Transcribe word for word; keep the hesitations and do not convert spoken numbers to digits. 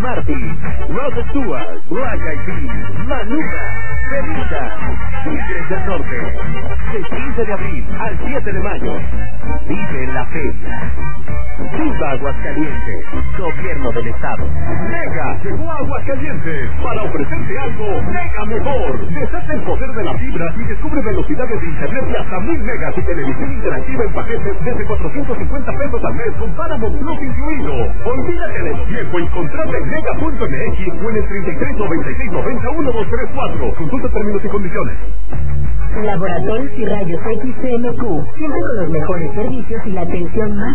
Martin, Rod Stewart, Black Eyed Peas, Maluma, Belinda, Tigres del Norte. Del quince de abril al siete de mayo. Vive la feria. Viva Aguascalientes, Gobierno del Estado. Mega llegó a Aguascalientes para ofrecerte algo mega mejor. Deshace el poder de la fibra y descubre velocidades de internet de hasta mil megas y televisión interactiva en paquetes desde cuatrocientos cincuenta pesos al mes con Paramount Plus incluido. Olvídate del tiempo y contrata en mega punto m x o en el treinta y tres noventa y seis noventa uno dos tres cuatro. Consulta términos y condiciones. Laboratorios y Rayos X C M Q, siempre con los mejores servicios y la atención más